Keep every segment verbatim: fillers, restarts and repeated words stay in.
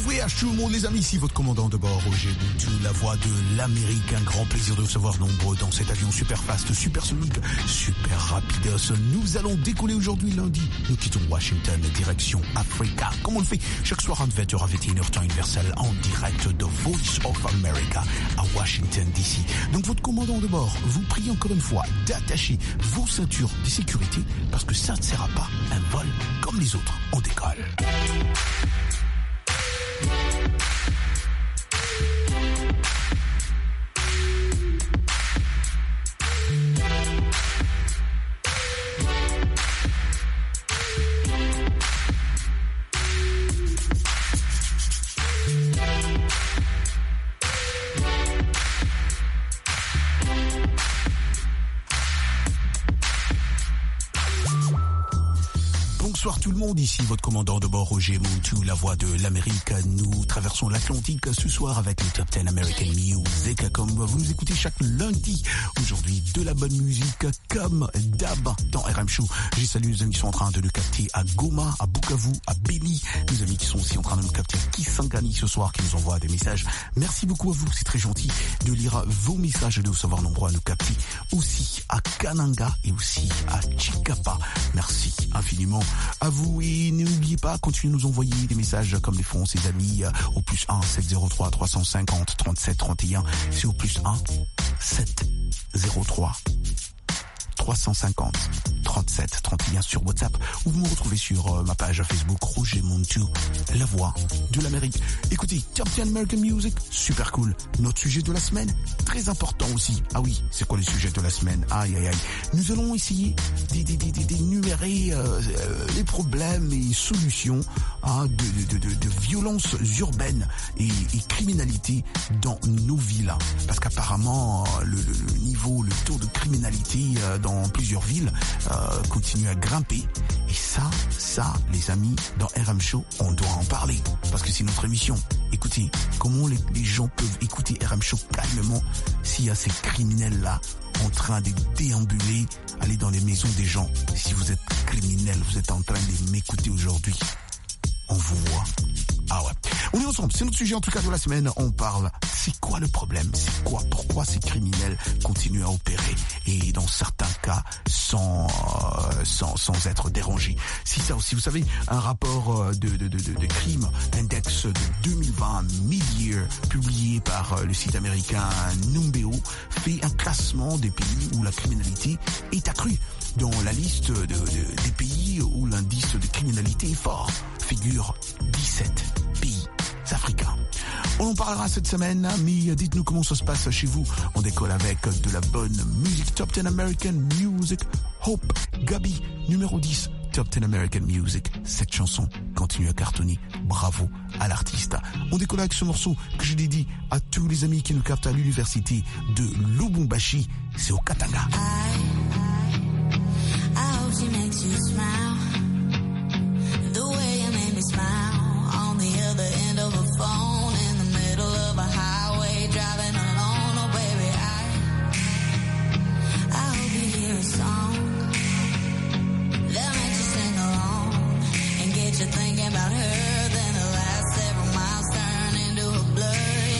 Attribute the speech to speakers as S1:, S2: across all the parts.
S1: voyage tout le monde les amis, ici votre commandant de bord Roger Buntu, la voix de l'Amérique. Un grand plaisir de recevoir nombreux dans cet avion super fast, super sonique, super rapide. Nous allons décoller aujourd'hui lundi. Nous quittons Washington direction Africa, comme on le fait chaque soir à vingt heures à vingt et une heures temps universel en direct de Voice of America à Washington D C. Donc votre commandant de bord vous prie encore une fois d'attacher vos ceintures de sécurité parce que ça ne sera pas un vol comme les autres. On décolle. Bonsoir tout le monde, ici votre commandant de bord Roger Buntu, la voix de l'Amérique. Nous traversons l'Atlantique ce soir avec le Top dix American Music. Comme vous nous écoutez chaque lundi, aujourd'hui de la bonne musique comme d'hab dans R M Show. J'ai salué les amis qui sont en train de nous capter à Goma, à Bukavu, à Beni. Les amis qui sont aussi en train de nous capter à Kisangani ce soir, qui nous envoient des messages. Merci beaucoup à vous, c'est très gentil de lire vos messages et de vous savoir nombreux à nous capter. Aussi à Kananga et aussi à Chikapa. Merci infiniment à vous et n'oubliez pas, continuez de nous envoyer des messages comme les font ses amis au plus un sept zéro trois trois cent cinquante trente-sept trente et un. C'est au plus un sept zéro trois trois cent cinquante trente-sept trente et un sur WhatsApp ou vous me retrouvez sur euh, ma page Facebook Roger Buntu, la voix de l'Amérique. Écoutez, Top dix American Music, super cool. Notre sujet de la semaine, très important aussi. Ah oui, c'est quoi le sujet de la semaine? Aïe aïe aïe. Nous allons essayer d'énumérer euh, euh, les problèmes et solutions hein, de, de, de, de violences urbaines et, et criminalité dans nos villes. Parce qu'apparemment, le, le, le niveau, le taux de criminalité euh, dans plusieurs villes euh, continue à grimper. Et ça, ça, les amis, dans R M Show, on doit en parler. Parce que c'est notre émission. Écoutez, comment les, les gens peuvent écouter R M Show calmement s'il y a ces criminels-là en train de déambuler, aller dans les maisons des gens. Si vous êtes criminel, vous êtes en train de m'écouter aujourd'hui, on vous voit. Ah ouais. On est ensemble, c'est notre sujet en tout cas de la semaine. On parle, c'est quoi le problème? C'est quoi? Pourquoi ces criminels continuent à opérer? Et dans certains cas, sans, euh, sans, sans être dérangés. Si ça aussi, vous savez, un rapport de, de, de, de, de crime, index de deux mille vingt, Mid-Year, publié par le site américain Numbeo, fait un classement des pays où la criminalité est accrue. Dans la liste de, de, des pays où l'indice de criminalité est fort, figure dix-sept pays africains. On en parlera cette semaine, mais dites-nous comment ça se passe chez vous. On décolle avec de la bonne musique. Top dix American Music, Hope, Gabi, numéro dix, Top dix American Music. Cette chanson continue à cartonner. Bravo à l'artiste. On décolle avec ce morceau que je dédie à tous les amis qui nous captent à l'université de Lubumbashi. C'est au Katanga.
S2: I hope she makes you smile the way you made me smile on the other end of a phone in the middle of a highway driving alone. Oh baby, I I hope you hear a song that makes you sing along and get you thinking about her. Then the last several miles turn into a blur.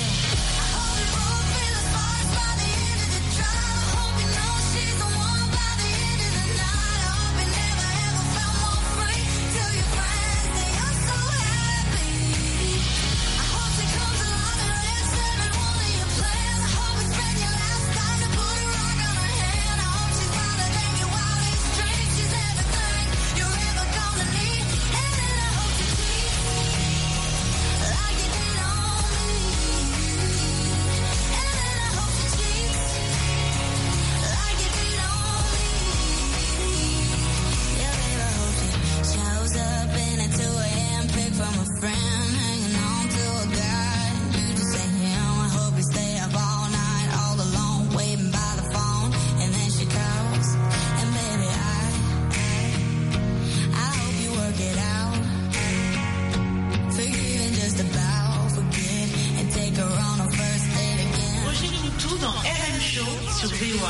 S3: sur V O A.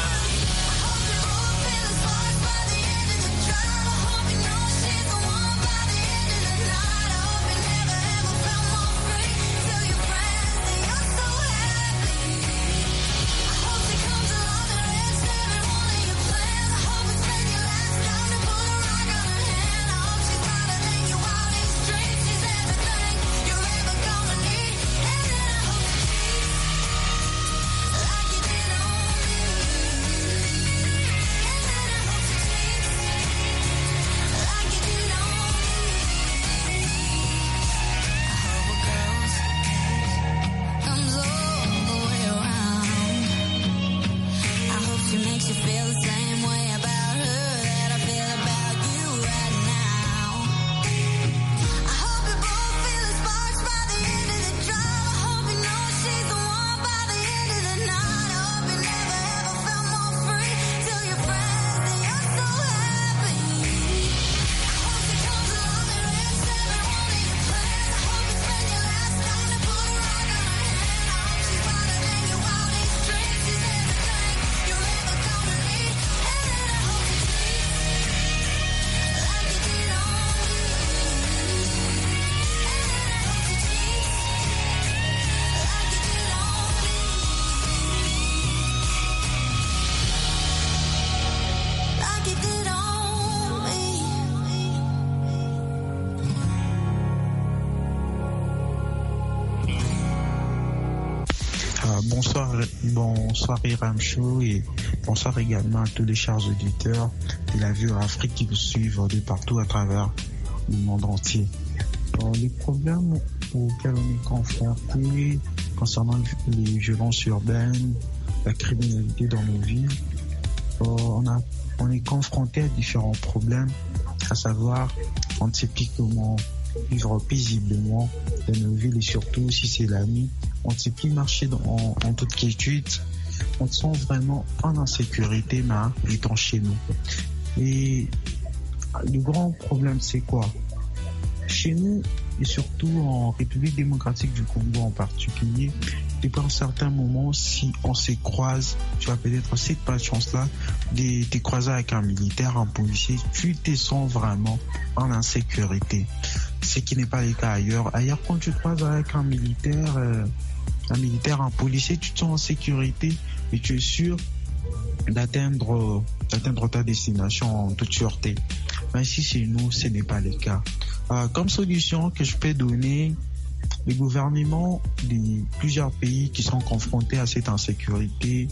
S4: bonsoir, bonsoir Iram Show et bonsoir également à tous les chers auditeurs de la Vue Afrique qui nous suivent de partout à travers le monde entier. Alors, les problèmes auxquels on est confronté concernant les violences urbaines, la criminalité dans nos villes, on, a, on est confronté à différents problèmes, à savoir on ne sait plus comment vivre paisiblement dans nos villes et surtout si c'est la nuit, on ne sait plus marcher dans, en, en toute quiétude, on se sent vraiment en insécurité mais étant chez nous. Et le grand problème c'est quoi? Chez nous et surtout en République démocratique du Congo en particulier, depuis un certain moment, si on se croise, tu vas peut-être aussi pas de chance là, de te croiser avec un militaire, un policier, tu te sens vraiment en insécurité. Ce qui n'est pas le cas ailleurs. Ailleurs, quand tu te croises avec un militaire, euh, un militaire, un policier, tu te sens en sécurité et tu es sûr d'atteindre, d'atteindre ta destination en toute sûreté. Mais ici, chez nous, ce n'est pas le cas. Euh, comme solution que je peux donner, les gouvernements de plusieurs pays qui sont confrontés à cette insécurité,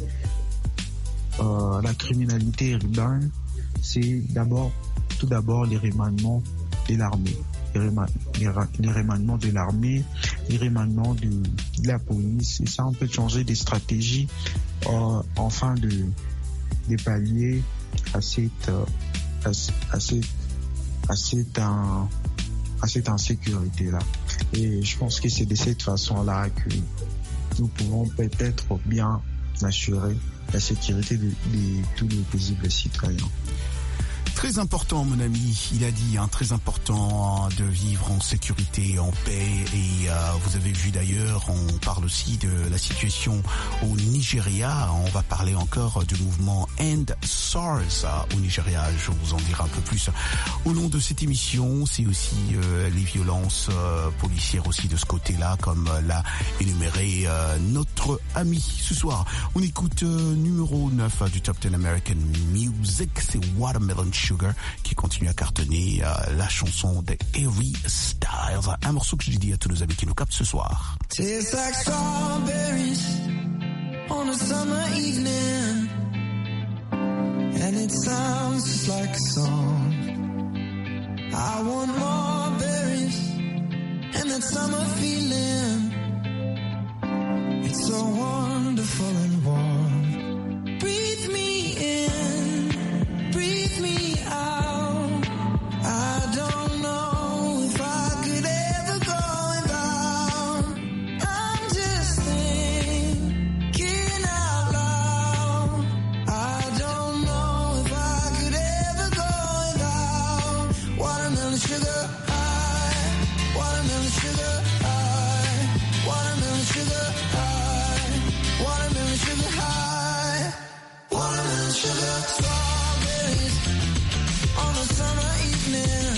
S4: euh, la criminalité urbaine, c'est d'abord, tout d'abord les remaniements de l'armée. Les, rema- les, ra- les remaniements de l'armée, les remaniements de, de la police. Et ça, on peut changer des stratégies euh, afin de, de pallier à cette, euh, à, à cette, à cette, un, à cette insécurité-là. Et je pense que c'est de cette façon-là que nous pouvons peut-être bien assurer la sécurité de, de tous les paisibles citoyens.
S1: Très important, mon ami, il a dit, hein, très important de vivre en sécurité, en paix. Et euh, vous avez vu d'ailleurs, on parle aussi de la situation au Nigeria. On va parler encore du mouvement End SARS au Nigeria. Je vous en dirai un peu plus au long de cette émission. C'est aussi euh, les violences euh, policières aussi de ce côté-là, comme euh, l'a énuméré euh, notre ami ce soir. On écoute euh, numéro neuf euh, du Top dix American Music, c'est Watermelon Sugar qui continue à cartonner, euh, la chanson de Harry Styles, un morceau que je dis à tous nos amis qui nous captent ce soir.
S5: Tastes like strawberries on a summer evening, and it sounds just like a song. I want more berries and that summer feeling. It's so wonderful and warm. Breathe me in, breathe me out. I don't know if I could ever go without. I'm just thinking out loud. I don't know if I could ever go without watermelon sugar high, watermelon sugar high, watermelon sugar high, watermelon sugar high, watermelon sugar. Strawberries on a summer evening.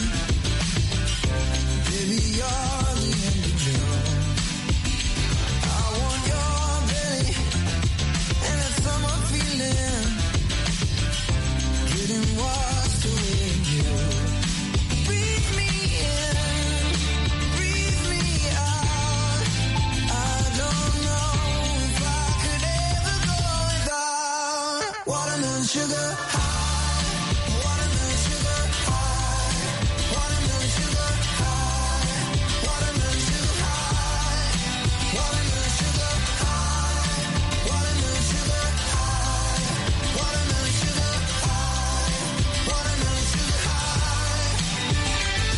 S5: Baby, you're the end of June. I want your belly and that summer feeling. Getting washed away in you. Breathe me in, breathe me out. I don't know if I could ever go without watermelon sugar high, watermelon sugar high, watermelon sugar high, watermelon sugar high, watermelon sugar high, watermelon sugar high, watermelon sugar high, watermelon sugar high.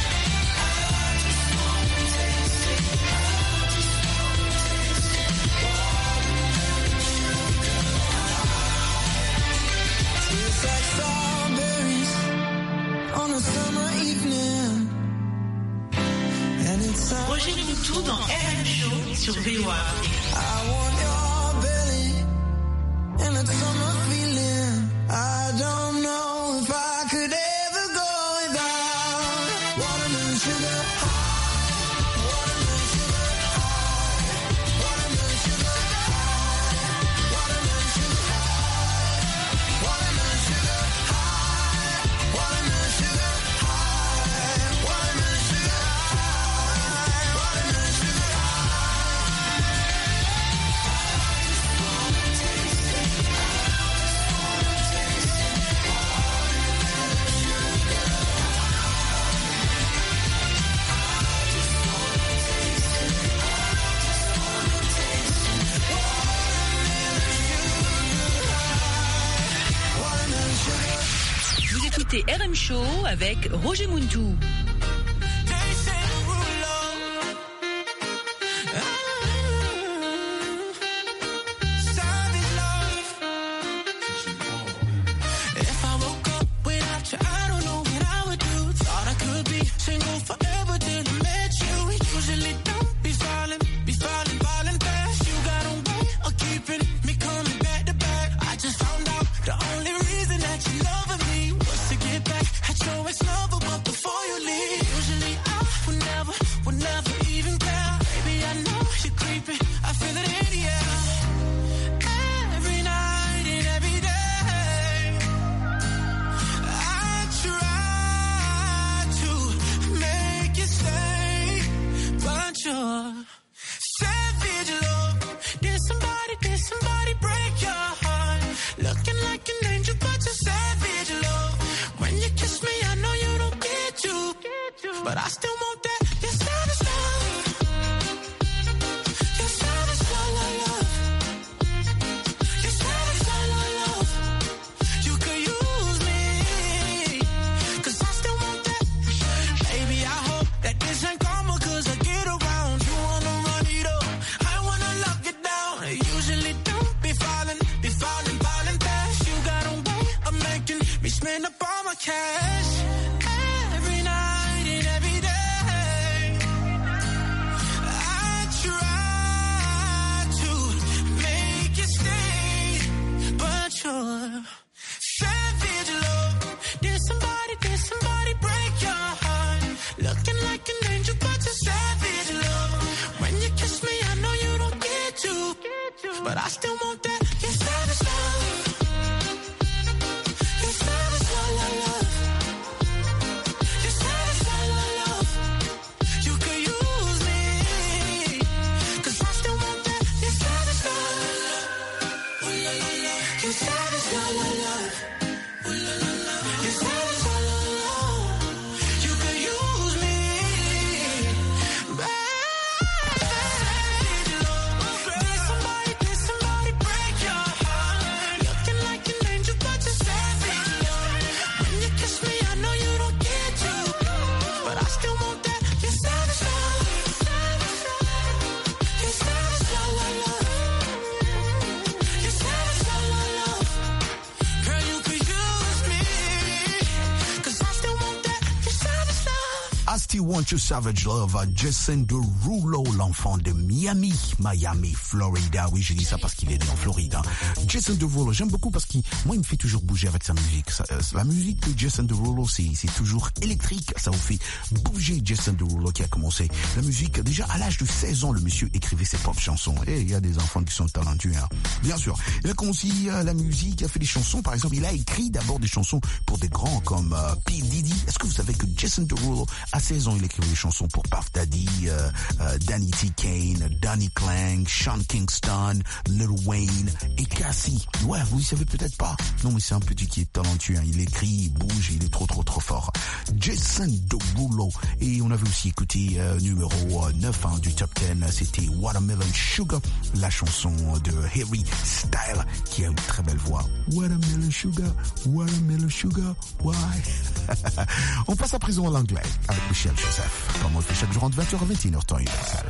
S5: Tastes like strawberries on a summer evening, and it sounds.
S3: Roger Moutou dans R M Show sur V O A.
S5: I want your belly and that summer feeling. I don't know if I could ever go without watermelon sugar high, watermelon sugar high, watermelon sugar high, watermelon sugar high, watermelon sugar high, watermelon sugar high, watermelon sugar high, watermelon sugar high.
S6: écoutez R M Show avec Roger Muntou.
S1: Want Your Savage Love, Jason Derulo, l'enfant de Miami, Miami, Florida. Oui, j'ai dit ça parce qu'il est né en Floride. Hein. Jason Derulo, j'aime beaucoup parce qu'il, moi, il me fait toujours bouger avec sa musique. Ça, euh, la musique de Jason Derulo, c'est, c'est toujours électrique. Ça vous fait bouger. Jason Derulo qui a commencé la musique déjà à l'âge de seize ans. Le monsieur écrivait ses propres chansons. Et il y a des enfants qui sont talentueux. Hein. Bien sûr. Il a commencé euh, la musique, il a fait des chansons. Par exemple, il a écrit d'abord des chansons pour des grands comme euh, P. Diddy. Est-ce que vous savez que Jason Derulo, à seize ans, il écrivait des chansons pour Puff Daddy, euh, euh, Danny T. Kane, Donnie Klang, Sean Kingston, Lil Wayne et Cassie. Ouais, vous ne savez peut-être pas. Non, mais c'est un petit qui est talentueux. Hein. Il écrit, il bouge, il est trop, trop, trop fort. Jason Derulo. Et on avait aussi écouté euh, numéro neuf hein, du top dix. C'était Watermelon Sugar, la chanson de Harry Styles, qui a une très belle voix. Watermelon Sugar, Watermelon Sugar, why? On passe à présent à l'anglais avec Michel Joseph, comme on le fait chaque jour entre vingt heures et vingt et une heures temps universel.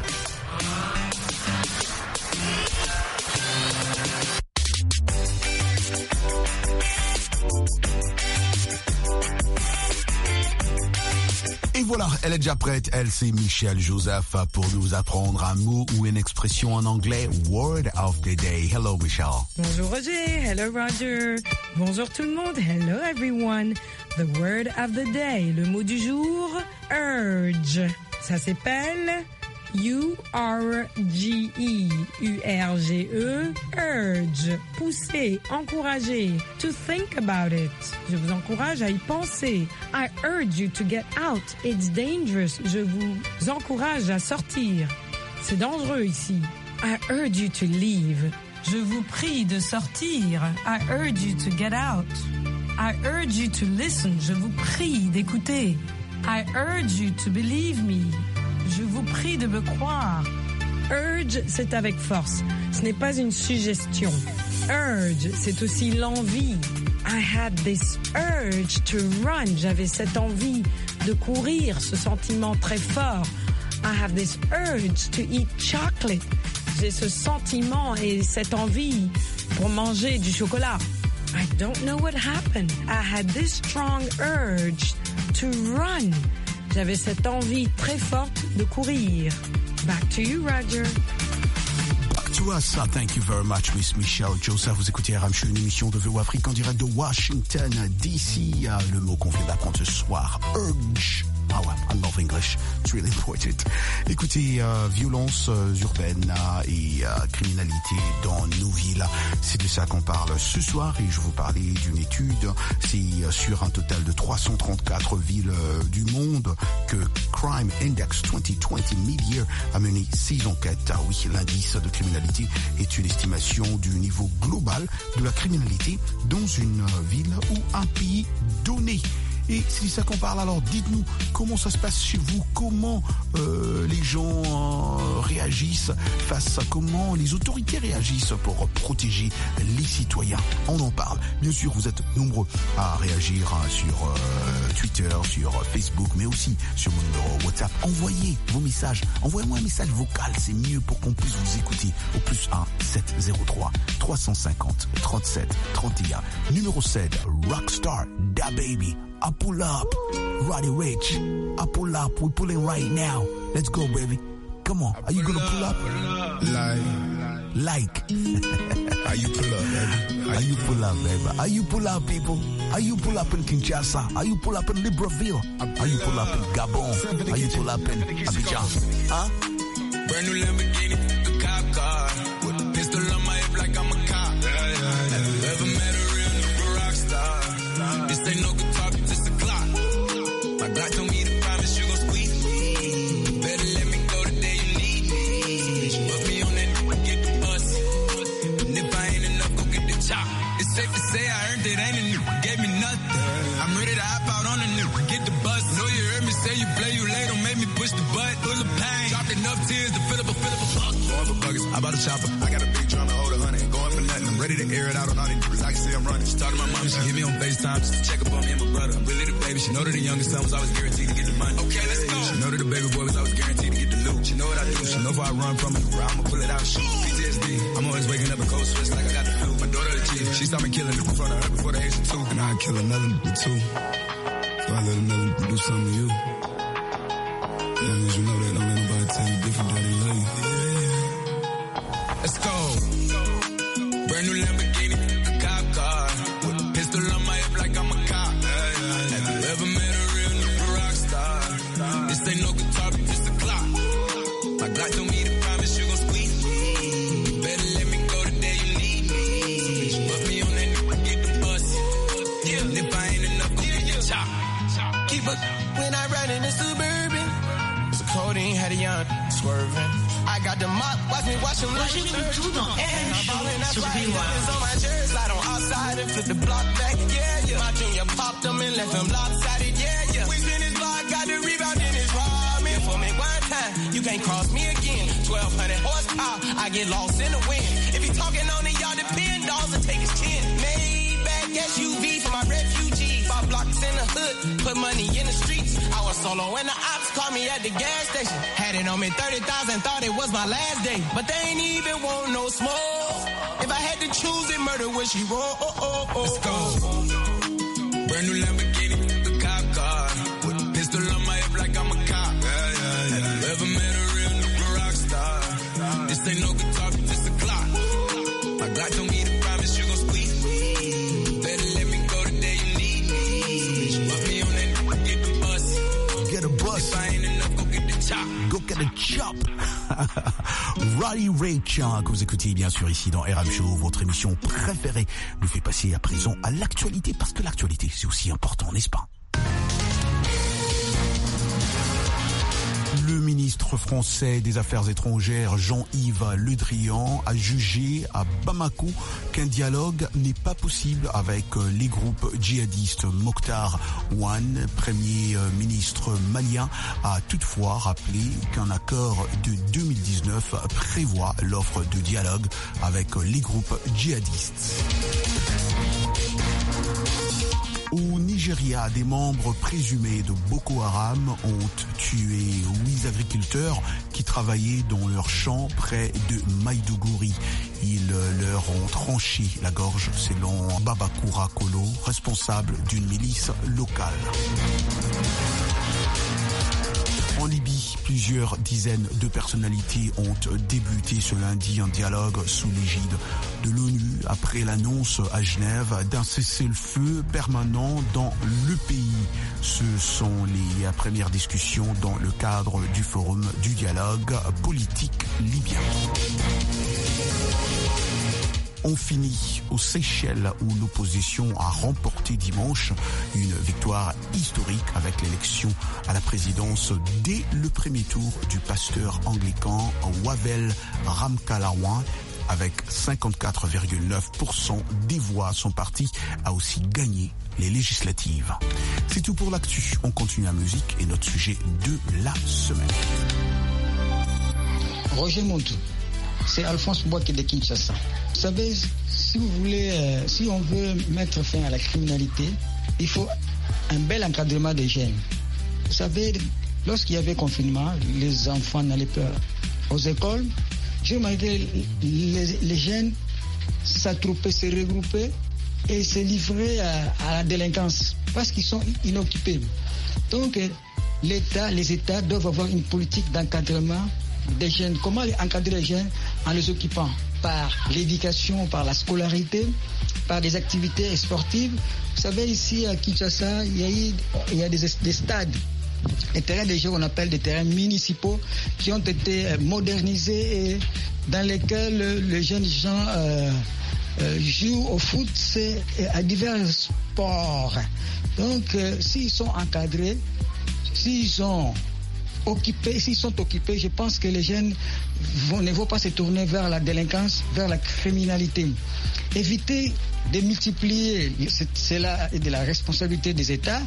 S1: Et voilà, elle est déjà prête. Elle, c'est Michel Joseph pour nous apprendre un mot ou une expression en anglais. Word of the day. Hello, Michel.
S7: Bonjour, Roger. Hello, Roger. Bonjour tout le monde. Hello, everyone. The word of the day. Le mot du jour, urge. Ça s'appelle U R G E. U R G E. Urge. Pousser. Encourager. To think about it. Je vous encourage à y penser. I urge you to get out. It's dangerous. Je vous encourage à sortir. C'est dangereux ici. I urge you to leave. Je vous prie de sortir. I urge you to get out. I urge you to listen. Je vous prie d'écouter. I urge you to believe me. Je vous prie de me croire. Urge, c'est avec force. Ce n'est pas une suggestion. Urge, c'est aussi l'envie. I had this urge to run. J'avais cette envie de courir, ce sentiment très fort. I have this urge to eat chocolate. J'ai ce sentiment et cette envie pour manger du chocolat. I don't know what happened. I had this strong urge to run. J'avais cette envie très forte de courir. Back to you, Roger.
S1: Back to us. Thank you very much, Miss Michelle Joseph. Vous écoutez R M Show, une émission de V O Afrique en direct de Washington, D C. Le mot qu'on vient d'apprendre ce soir, urge. Ah ouais, I love English. It's really important. Écoutez, euh, violences euh, urbaines euh, et euh, criminalité dans nos villes, c'est de ça qu'on parle ce soir et je vous parlais d'une étude. C'est euh, sur un total de trois cent trente-quatre villes euh, du monde que Crime Index vingt vingt Mid-Year a mené six enquêtes. Ah oui, l'indice de criminalité est une estimation du niveau global de la criminalité dans une euh, ville ou un pays donné. Et c'est de ça qu'on parle, alors dites-nous comment ça se passe chez vous, comment euh, les gens euh, réagissent face à comment les autorités réagissent pour protéger les citoyens. On en parle. Bien sûr, vous êtes nombreux à réagir hein, sur euh, Twitter, sur Facebook, mais aussi sur mon numéro WhatsApp. Envoyez vos messages. Envoyez-moi un message vocal, c'est mieux pour qu'on puisse vous écouter au plus un sept zéro trois trois cent cinquante trente-sept trente et un. Numéro sept, Rockstar, Da Baby. I pull up, Roddy Rich. I pull up, we pulling right now. Let's go, baby. Come on, are you gonna pull up?
S8: Like,
S1: like.
S8: how you pull up, baby?
S1: How you pull up, baby? How you pull up, people? How you pull up in Kinshasa? How you pull up in Libreville? How you pull up in Gabon? How you pull up in Abidjan? Huh?
S8: Brand new Lamborghini, a cop car. With a pistol on my hip like I'm a cop. Yeah, yeah, yeah. Have you ever met a real nigga rock star? This ain't no guitar, just a clock. My God told me to promise you gon' squeeze me. You better let me go the day you need me. Put me on that nigga, get the bus. And if I ain't enough, go get the chop. It's safe to say I earned it, ain't a nigga gave me nothing. I'm ready to hop out on a nigga, get the bus. Know you heard me say you play, you late, don't make me push the butt. Full of pain, dropped enough tears to fill up a, fill up a fuck. Going for buggers, I bought a chopper. I got a big drum to hold a hundred. Going for nothing, I'm ready to air it out on all these niggas. I can see I'm running. She talked to my mom, she hit me on FaceTime just to check up on me and my brother. I'm really the baby. She know that the youngest son was always guaranteed to get the money. Okay, let's go. She know that the baby boy was always guaranteed to get the loot. She know what I do. She know if I run from it, I'ma pull it out, shoot. P T S D. I'm always waking up in cold sweats like I got the flu. My daughter the G. She saw me killing it in front of her before the age of two. And I'd kill another nigga too. So I let another nigga do something to you. As long as you know that, don't let nobody tell you different that they love you. Let's go. Brand new Lamborghini, a cop car. With a pistol on my hip like I'm a cop. Have you ever met a real nigga rock star? This ain't no guitar, but just a clock. My God told me to promise you gon' squeeze me. You better let me go the day you need me. Put me on that nigga, get the bus. Yeah. And if I ain't enough, go get your chop. Keep up when I ride in the Suburban. So codeine had a young swerving. I got the mop, watch me wash them like
S3: Tout dans R M Show sur V O A.
S8: on my jersey, slide on outside and flip the block back. Yeah, yeah. My junior popped them and left them lopsided. Yeah, yeah. We spin his block, got the rebound in his raw. Me for me one time, you can't cross me again. twelve hundred horsepower, I get lost in the wind. If he talking on it, y'all depend, dolls and take his chin. Maybach S U V for my refugees. Five blocks in the hood, put money in the streets. I was solo when the ops called me at the gas station. Had it on me thirty thousand, thought it was my last day. But they ain't even want no smoke. If I had to choose it, murder would she roll? Oh, oh, oh, Let's go. Brand new Lamborghini, a cop car. With a pistol on my hip like I'm a cop. Yeah, yeah, yeah. Have you ever met a real nigga rock star? This ain't no guitar, but just a clock. My God told me to promise you gon' squeeze me. Better let me go the day you need me. Put me on that nigga, get the bus.
S1: Get a bus.
S8: If I ain't enough, go get the chop.
S1: Go get a chop. Roddy Rich, hein, que vous écoutez bien sûr ici dans R M Show, votre émission préférée, nous fait passer à présent à l'actualité, parce que l'actualité c'est aussi important, n'est-ce pas? Le ministre français des Affaires étrangères, Jean-Yves Le Drian, a jugé à Bamako qu'un dialogue n'est pas possible avec les groupes djihadistes. Mokhtar Ouane, premier ministre malien, a toutefois rappelé qu'un accord de deux mille dix-neuf prévoit l'offre de dialogue avec les groupes djihadistes. Au Nigeria, des membres présumés de Boko Haram ont tué huit agriculteurs qui travaillaient dans leur champ près de Maiduguri. Ils leur ont tranché la gorge selon Babakura Kolo, responsable d'une milice locale. En Libye, plusieurs dizaines de personnalités ont débuté ce lundi un dialogue sous l'égide de l'ONU après l'annonce à Genève d'un cessez-le-feu permanent dans le pays. Ce sont les premières discussions dans le cadre du forum du dialogue politique libyen. On finit aux Seychelles où l'opposition a remporté dimanche une victoire historique avec l'élection à la présidence dès le premier tour du pasteur anglican Wavel Ramkalawan. Avec cinquante-quatre virgule neuf pour cent des voix, son parti a aussi gagné les législatives. C'est tout pour l'actu. On continue la musique et notre sujet de la semaine.
S9: Roger Montou, c'est Alphonse Boaké de Kinshasa. Vous savez, si vous voulez, euh, si on veut mettre fin à la criminalité, il faut un bel encadrement des jeunes. Vous savez, lorsqu'il y avait confinement, les enfants n'allaient pas aux écoles. J'ai remarqué les, les jeunes s'attroupaient, se regroupaient et se livraient à, à la délinquance parce qu'ils sont inoccupés. Donc, l'État, les États doivent avoir une politique d'encadrement des jeunes. Comment encadrer les jeunes en les occupant? Par l'éducation, par la scolarité, par des activités sportives. Vous savez, ici à Kinshasa, il y a, eu, il y a des, des stades. Les terrains des jeux qu'on appelle des terrains municipaux qui ont été modernisés et dans lesquels les jeunes gens euh, euh, jouent au foot et à divers sports. Donc, euh, s'ils sont encadrés, s'ils sont occupés, s'ils sont occupés, je pense que les jeunes vont, ne vont pas se tourner vers la délinquance, vers la criminalité. Éviter de multiplier, c'est là de la responsabilité des États,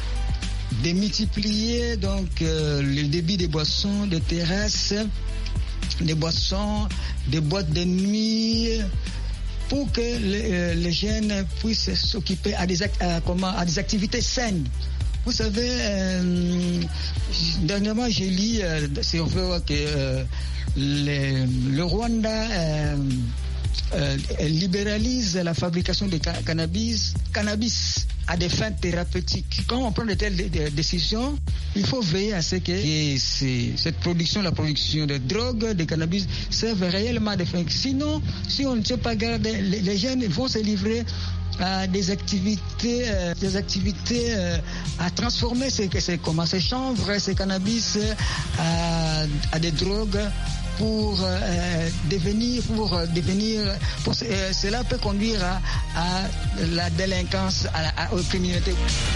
S9: de multiplier donc euh, le débit des boissons, des terrasses, des boissons, des boîtes de nuit, pour que les, euh, les jeunes puissent s'occuper à des, à, comment, à des activités saines. Vous savez, euh, dernièrement j'ai lu euh, sur que euh, les, le Rwanda euh, euh, libéralise la fabrication de cannabis, cannabis à des fins thérapeutiques. Quand on prend de telles décisions, il faut veiller à ce que et cette production, la production de drogue, de cannabis, serve réellement à des fins. Sinon, si on ne sait pas garder, les, les jeunes vont se livrer à des activités, euh, des activités euh, à transformer ces, ces, comment, ces chanvres, ces cannabis euh, à, à des drogues pour euh, devenir, pour devenir, pour, euh, cela peut conduire à, à la délinquance, à la à, aux criminalités.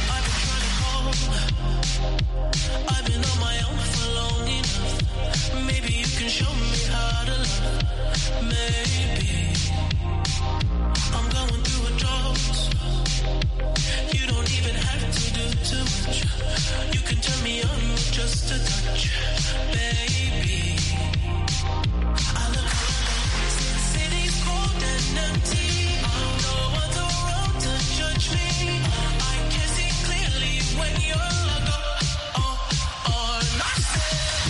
S3: You can turn me on with just a touch, baby. I look around, city's cold and empty. No one's around to judge me. I can see clearly when you're gone. Oh, oh, not said.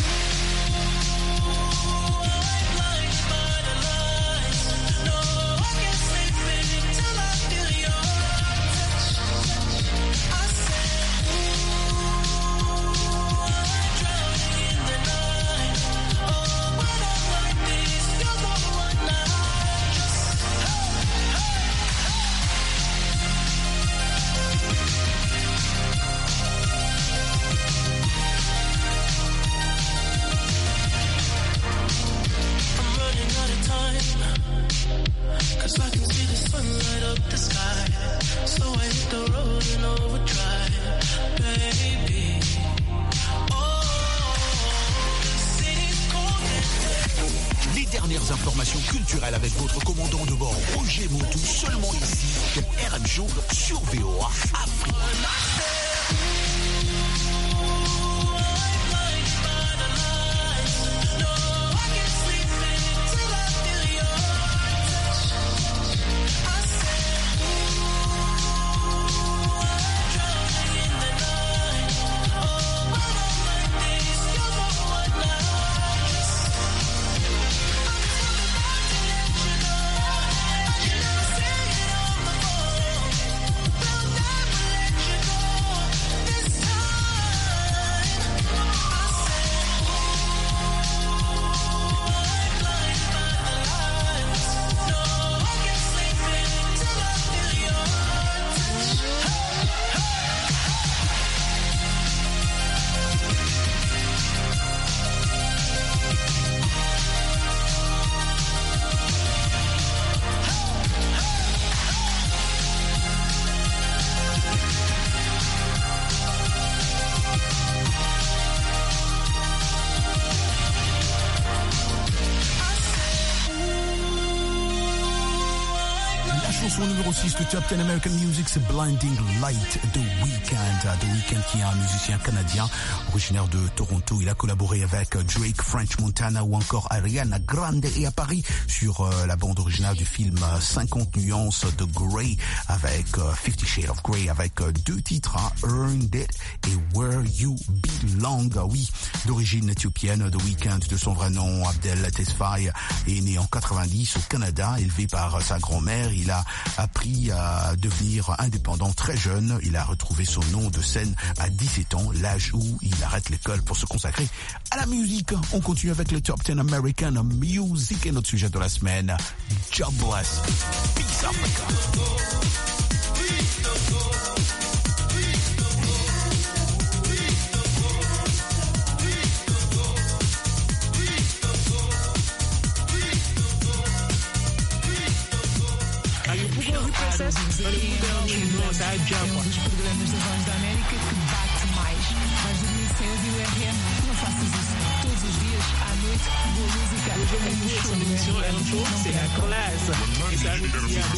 S3: I'm blinded by the lights. No, I can't sleep until I feel your touch. I said. Cause I can see the sun light up the sky. So I hit the road and overdrive, baby. Oh, the city's cold.
S1: Les dernières informations culturelles avec votre commandant de bord Roger Montou, seulement ici, de R M Show sur V O A Afrique. chanson numéro six du Top dix American Music, c'est Blinding Light de Weeknd. The Weeknd qui est un musicien canadien originaire de Toronto. Il a collaboré avec Drake, French Montana ou encore Ariana Grande, et à Paris sur euh, la bande originale du film cinquante nuances de Grey avec euh, Fifty Shades of Grey, avec euh, deux titres, hein, Earned It et Where You Belong. Oui, d'origine éthiopienne, The Weeknd, de son vrai nom Abdel Tesfaye, est né en quatre-vingt-dix au Canada, élevé par sa grand-mère. Il a appris à devenir indépendant très jeune. Il a retrouvé son nom de scène à dix-sept ans, l'âge où il arrête l'école pour se consacrer à la musique. On continue avec le Top dix American Music et notre sujet de la semaine, Jobless. Peace Africa.
S10: Process, os programas da Voz da América que bate mais. Vais dormir cedo e o R M, não faças isso. Todos os dias, à noite, boa música.
S11: L'émission R M Show, c'est la classe. Et ça nous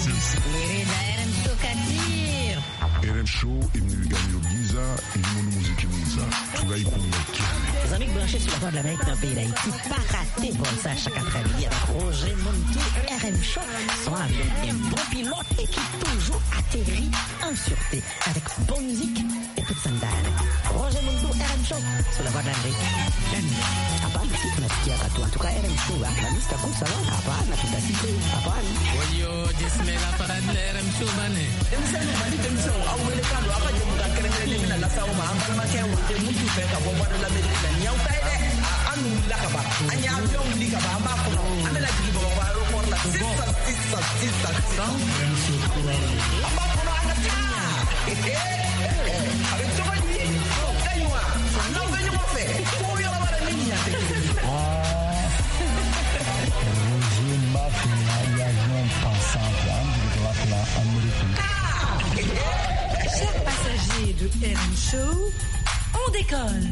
S12: R M Show imniganyiro byiza irimo n'umuziki mwiza turayikunda.
S13: Les amis branchés sur la Voix de l'Amérique dans le pays d'Haïti, pas raté pour ça chaque après-midi avec Roger Montou, R M Show, soit avec un bon pilote et qui toujours atterrit en sûreté avec bonne musique et toute sandale. Roger Montou, R M Show, sur la Voix de l'Amérique. Hapana, tunasikia katu. En tout cas, R M Show, la liste à course, alors, hapana, tutasikia, hapana.
S11: Oyo, Dismela Parade, R M Show, bane.
S14: Emisani, mali temso, awele kando, apa jemu ka kerengere mina la sauma, ambala makewo, te mutu feka, Voix de l'Amérique. Nyau taide, anu lakaba, anya avion likaba, amba kono, amela jibo wa ro la sisa sisa sisa sisa. Amba kono anga eh eh. Avec toi ni, kaywa, na venyo mo fe. Ko yo la bara ni ya te.
S15: Roger Mafia, avion pensant, de la plan américaine.
S7: Chers passagers de R M Show, on décolle.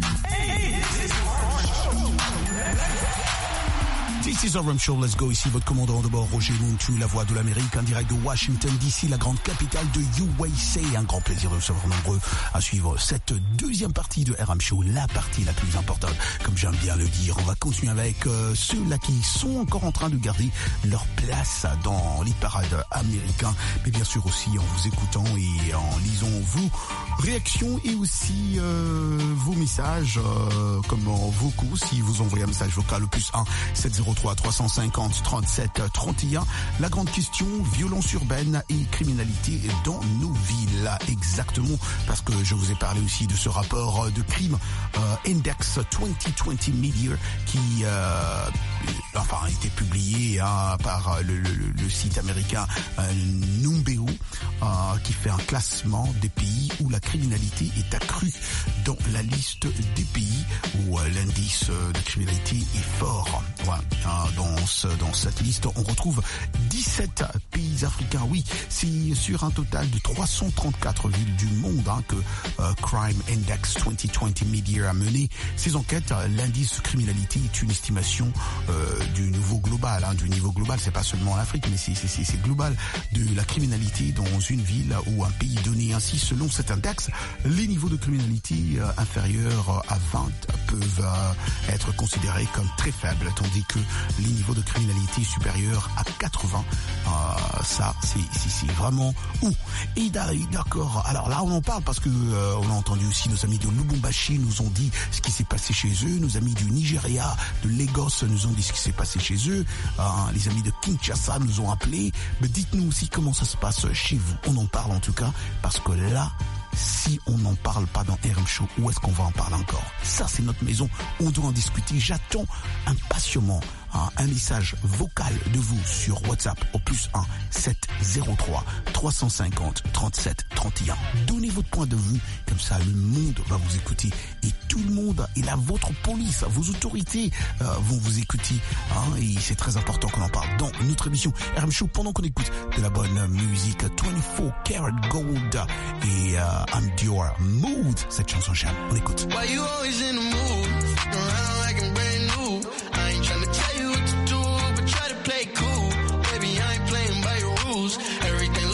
S1: This is R M Show, let's go. Ici votre commandant de bord, Roger Montu, la voix de l'Amérique, en direct de Washington D C, la grande capitale de U S A. Un grand plaisir de recevoir nombreux à suivre cette deuxième partie de R M Show, la partie la plus importante, comme j'aime bien le dire. On va continuer avec euh, ceux-là qui sont encore en train de garder leur place dans les parades américains, mais bien sûr aussi en vous écoutant et en lisant vos réactions et aussi euh, vos messages, euh, comme vocaux. Si vous envoyez un message vocal au plus un sept zéro trois trois cent cinquante trente-sept trente et un. La grande question, violence urbaine et criminalité dans nos villes. Exactement, parce que je vous ai parlé aussi de ce rapport de crime euh, Index vingt vingt Media qui euh, enfin, a été publié hein, par le, le, le site américain euh, Numbeo euh, qui fait un classement des pays où la criminalité est accrue dans la liste des pays où euh, l'indice de criminalité est fort. Voilà. Dans, ce, dans cette liste, on retrouve dix-sept pays africains. Oui, c'est sur un total de trois cent trente-quatre villes du monde hein, que euh, Crime Index vingt vingt Media a mené ces enquêtes. L'indice de criminalité est une estimation euh, du niveau global. Hein, du niveau global, c'est pas seulement l'Afrique, mais c'est, c'est, c'est global de la criminalité dans une ville ou un pays donné. Ainsi, selon cet index, les niveaux de criminalité euh, inférieurs à vingt peuvent euh, être considérés comme très faibles, tandis que les niveaux de criminalité supérieurs à quatre-vingts, euh, ça c'est, c'est, c'est vraiment où. Et d'accord, alors là on en parle parce que euh, on a entendu aussi nos amis de Lubumbashi nous ont dit ce qui s'est passé chez eux, nos amis du Nigeria, de Lagos nous ont dit ce qui s'est passé chez eux, euh, les amis de Kinshasa nous ont appelé, mais dites-nous aussi comment ça se passe chez vous. On en parle en tout cas parce que là, si on n'en parle pas dans R M Show, où est-ce qu'on va en parler encore? Ça, c'est notre maison. On doit en discuter. J'attends impatiemment hein, un message vocal de vous sur WhatsApp au plus un sept zéro trois trois cent cinquante trente-sept trente et un. Donnez votre point de vue. Comme ça, le monde va vous écouter. Et tout le monde, et là, votre police, vos autorités euh, vont vous écouter. Hein, et c'est très important qu'on en parle dans notre émission R M Show pendant qu'on écoute de la bonne musique. vingt-quatre Karat Gold et euh, I'm Your Mood. Cette chanson, j'aime. On écoute.
S5: Why you always in the mood? Around like I'm brand new. I ain't tryna tell you what to do, but try to play cool. Baby, I ain't playing by your rules. Everything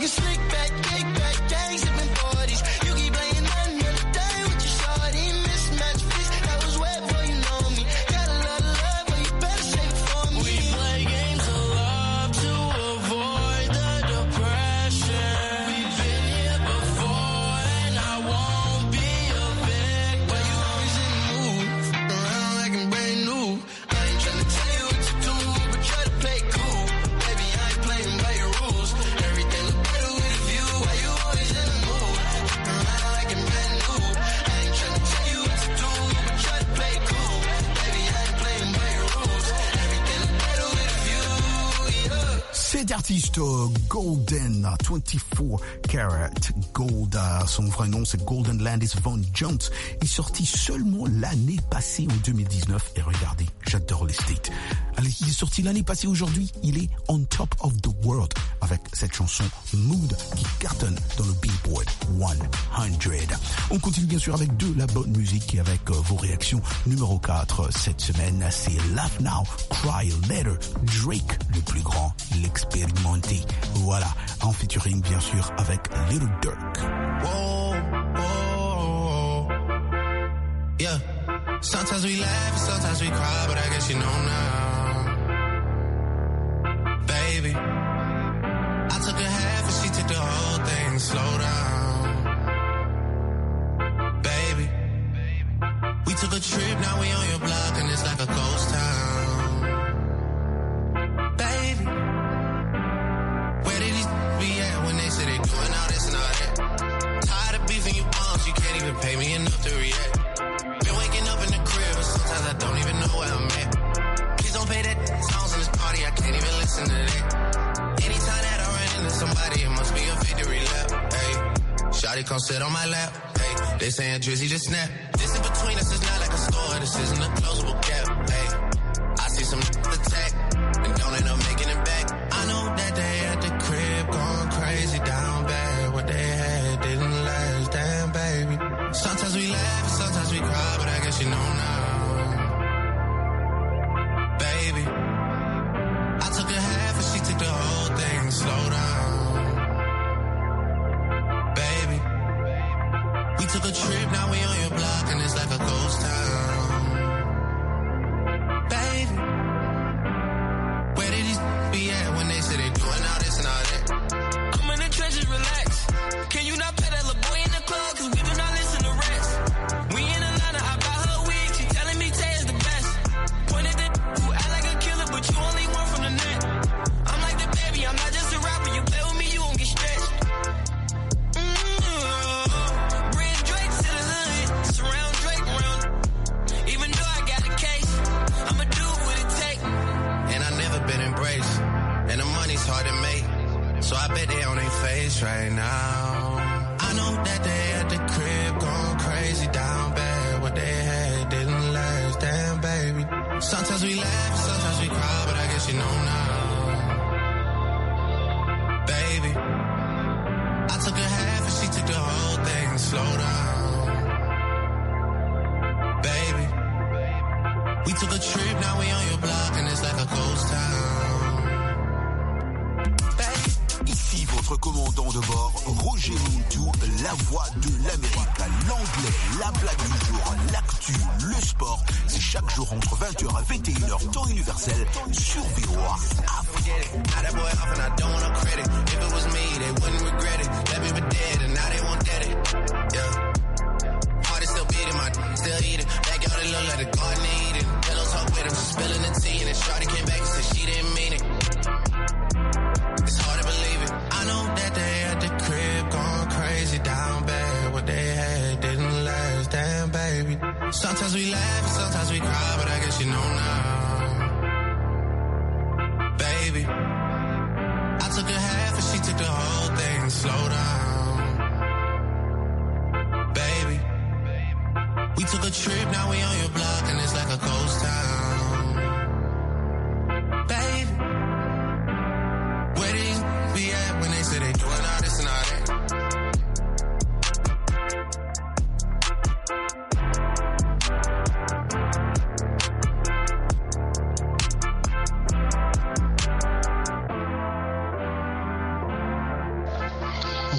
S3: talking slick back, kick back, gang sipping forties. You keep playing another day with your shorty. Mismatch fix, that was wet, boy, you know me. Got a lot of love, but you better save it for me. We play games of love to avoid the depression. We've been here before, and I won't be a victim. Why you always in the mood? Fuck around like I'm brand new. I ain't tryna tell you what to do, but try to play cool. Baby, I ain't playing by your rules. Everything look better with a view. Why you always in the mood? Fuck around like I'm brand new. I ain't tryna tell you what to do, but try to play cool. Baby, I ain't playing by your rules. Everything look better with a view, yeah.
S1: Cet artiste euh, Golden, vingt-quatre Carat Gold, euh, son vrai nom c'est Golden Landis Von Jones, est sorti seulement l'année passée en deux mille dix-neuf. Et regardez, j'adore les States. Allez, il est sorti l'année passée, aujourd'hui, il est on top of the world avec cette chanson Mood qui cartonne dans le Billboard cent. On continue bien sûr avec de la bonne musique et avec euh, vos réactions. Numéro quatre cette semaine, c'est Laugh Now, Cry Later, Drake, le plus grand, l'expérimenté. Voilà, en featuring bien sûr avec Little Dirk.
S3: Whoa, whoa, yeah. Sometimes we laugh and sometimes we cry, but I guess you know now, baby. I took a half and she took the whole thing. Slow down, baby. We took a trip, now we on your block and it's like a ghost town, baby. Where did these be at when they say they doing all this and all that? Tired of beefing you bums, you can't even pay me enough to react. Been waking up in the crib and sometimes I don't even know where I'm at. Please don't pay that songs in this party, I can't even listen to that. Anytime that I run into somebody, it must be a victory lap. Hey, shawty come sit on my lap. Hey, they saying Drizzy just snap. This in between us is not like a store, this isn't a closable gap. Hey, I see some attack and don't end up making it back. I know that they at the crib going crazy down bad. What they had didn't last, damn baby. Sometimes we laugh and sometimes we cry, but I guess you know now, baby. I took a half and she took the whole thing. Slow down, baby. We took a trip, now we on your block and it's like a ghost town, baby. Where did these be at when they say they doing all this and all that? I'm in the trenches, relax. Can you not pay that little boy in the club? Cause we do not listen to rats. We in Atlanta, I bought her wig. She telling me Tay is the best. Pointed at who act like a killer, but you only one from the net. I'm like the baby, I'm not just a rapper. You play with me, you won't get stretched. Mm-hmm. Bring Drake to the hood, surround Drake around. Even though I got a case, I'ma do what it take. And I never been embraced, and the money's hard to make. So I bet they on their face right now. I know that they at the crib going crazy down bad. What they had didn't last, damn baby. Sometimes we laugh, sometimes we cry, but I guess you know now, baby. I took a half and she took the whole thing. Slow down, baby. We took a trip, now we on your block and it's like a ghost town, baby.
S1: Ici votre commandant de bord, Roger Muntou, la voix de l'Amérique, l'anglais, la blague du jour, l'actu, le sport. C'est chaque jour entre vingt heures et vingt et une heures, temps universel, sur V O A Afrique.
S3: It's hard to believe it. I know that they at the crib going crazy down bad. What they had didn't last, damn baby. Sometimes we laugh and sometimes we cry, but I guess you know now, baby. I took a half and she took the whole thing. Slow down, baby. We took a trip, now we on your block and it's like a ghost town, baby. Where these be at when they say they doing all this and all that?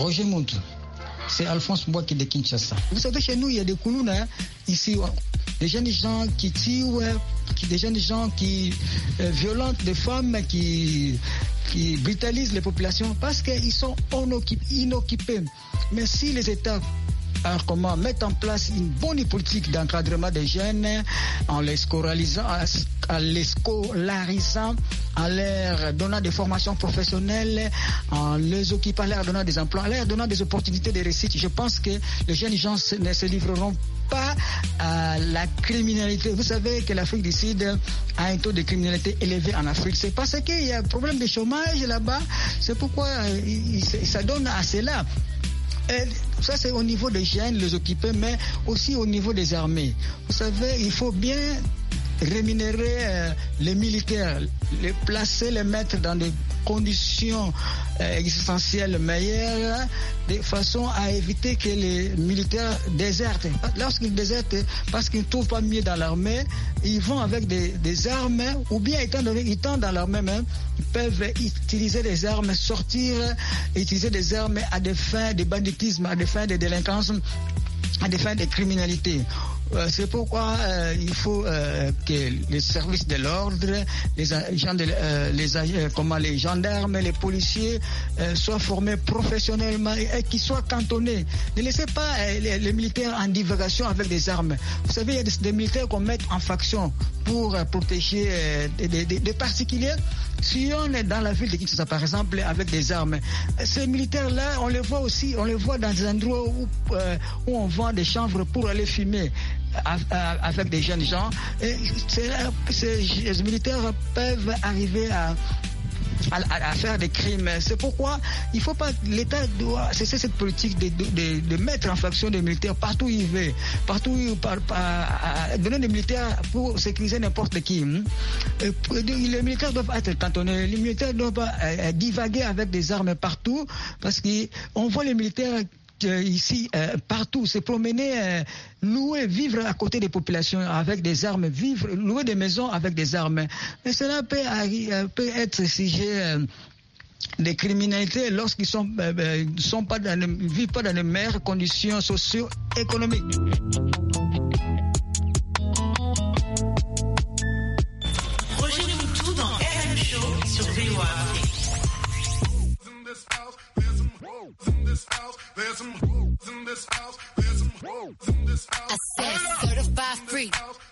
S9: Roger Muntu. C'est Alphonse Mbouaki de Kinshasa. Vous savez, chez nous, il y a des Koulouna, ici, des jeunes gens qui tuent, qui, des jeunes gens qui euh, violentent des femmes, qui, qui brutalisent les populations parce qu'ils sont inoccupés. Mais si les États alors comment mettre en place une bonne politique d'encadrement des jeunes en les scolarisant, en les scolarisant, en leur donnant des formations professionnelles, en les occupant, en leur donnant des emplois, en leur donnant des opportunités de réussite. Je pense que les jeunes gens ne se livreront pas à la criminalité. Vous savez que l'Afrique du Sud a un taux de criminalité élevé en Afrique. C'est parce qu'il y a un problème de chômage là-bas. C'est pourquoi ça donne à cela. Et ça, c'est au niveau des jeunes, les occupés, mais aussi au niveau des armées. Vous savez, il faut bien rémunérer euh, les militaires, les placer, les mettre dans des conditions euh, existentielles meilleures, de façon à éviter que les militaires désertent. Lorsqu'ils désertent, parce qu'ils ne trouvent pas mieux dans l'armée, ils vont avec des, des armes, ou bien étant, donné, étant dans l'armée même, ils peuvent utiliser des armes, sortir, utiliser des armes à des fins de banditisme, à des fins de délinquance, à des fins de criminalité. Euh, c'est pourquoi euh, il faut euh, que les services de l'ordre, les agents, de, euh, les, euh, comment, les gendarmes, les policiers euh, soient formés professionnellement et, et qu'ils soient cantonnés. Ne laissez pas euh, les, les militaires en divagation avec des armes. Vous savez, il y a des, des militaires qu'on met en faction pour euh, protéger euh, des, des, des, des particuliers. Si on est dans la ville de Kinshasa, par exemple, avec des armes, ces militaires-là, on les voit aussi, on les voit dans des endroits où, euh, où on vend des chanvres pour aller fumer avec des jeunes gens. Et ces, ces militaires peuvent arriver à À, à, à faire des crimes. C'est pourquoi il faut pas, l'État doit cesser cette politique de, de, de, de mettre en faction des militaires partout où il veut, partout où il par, par, donner des militaires pour sécuriser n'importe qui. Et les militaires doivent être cantonnés, les militaires doivent pas euh, divaguer avec des armes partout, parce qu'on voit les militaires ici, euh, partout, se promener, euh, louer, vivre à côté des populations avec des armes, vivre, louer des maisons avec des armes. Mais cela peut, euh, peut être sujet euh, de criminalité lorsqu'ils sont, euh, sont pas dans, ne vivent pas dans les meilleures conditions socio-économiques.
S3: Roger Muntu dans R M Show sur V O A.
S16: I said certified free,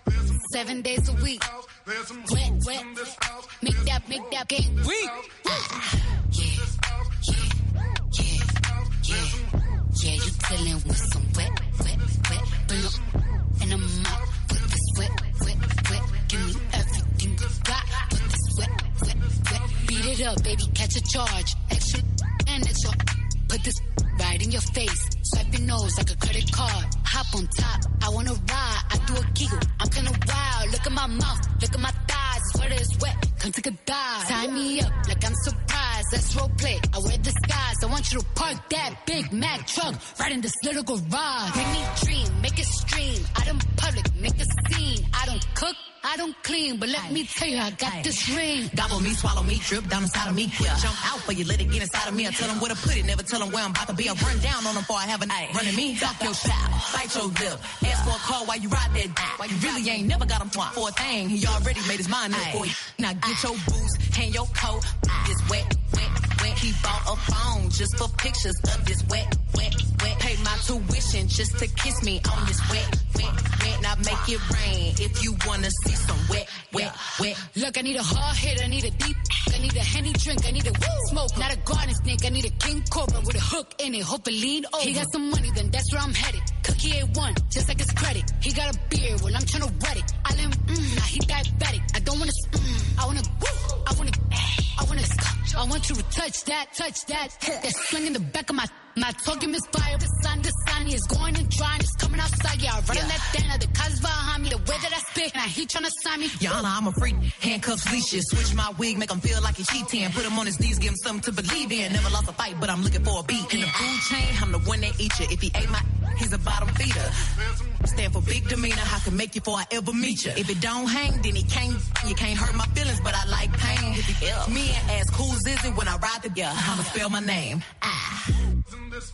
S16: seven days a week. Wet, wet, make that, make that game weak. Ah, yeah, yeah, yeah, yeah, yeah. You dealing with some wet, wet, wet. Bring up, and I'm out with this wet, wet, wet. Give me everything you got with this wet, wet, wet. Beat it up, baby, catch a charge. Extra and extra. Put this right in your face. Swipe your nose like a credit card. Hop on top, I wanna ride. I do a giggle, I'm kinda wild. Look at my mouth, look at my thighs. It's wet, it's wet, come take a dive. Tie me up like I'm surprised. Let's role play, I wear disguise. I want you to park that Big Mac truck right in this little garage. Make me dream, make it stream. Out in public, make a scene. I don't cook, I don't clean, but let me tell you, I got Aye. This ring.
S17: Gobble me, swallow me, drip down inside of me. Yeah. Jump out for you, let it get inside of me. I tell them where to put it, never tell them where I'm about to be. I run down on them before I have a night. Running me, talk your shot, bite your lip. Ask for a call while you ride that dick. While you really ain't never got him for a thing. He already made his mind up for you. Now get your boots, hang your coat. It's wet, wet, wet. He bought a phone just for pictures of this wet, wet, wet. Paid my tuition just to kiss me on this wet, wet, wet. Now make it rain if you wanna see some wet, wet, wet.
S16: Look, I need a hard hit, I need a deep, I need a Henny drink, I need a woo smoke, not a garden snake, I need a king cobra with a hook in it, hope it lean over. He got some money, then that's where I'm headed. Cookie A one, just like his credit. He got a beard, well I'm tryna wet it. I let him, mm, now he diabetic. I don't wanna, mm, I wanna, woo, I wanna, I wanna, I want you to touch that, touch that. That sling in the back of my, my talking misfire. The sun, the sun is going and drying, it's coming outside. Yeah, I run yeah. on that dana, the cuz behind me, the way that I spit, and he tryna sign me.
S17: Your Honor, I'm a freak, handcuffs, leashes. Switch my wig, make him feel like he's cheating. Put him on his knees, give him something to believe in. Never lost a fight, but I'm looking for a beat. In the food chain, I'm the one that eat you. If he ate my, he's a bottom feeder. Stand for big demeanor, I can make you before I ever meet you. If it don't hang, then he can't, you can't hurt my feelings, but I like pain. If he yeah. me and ask who's is it when I ride together, I'ma spell my name. Ah.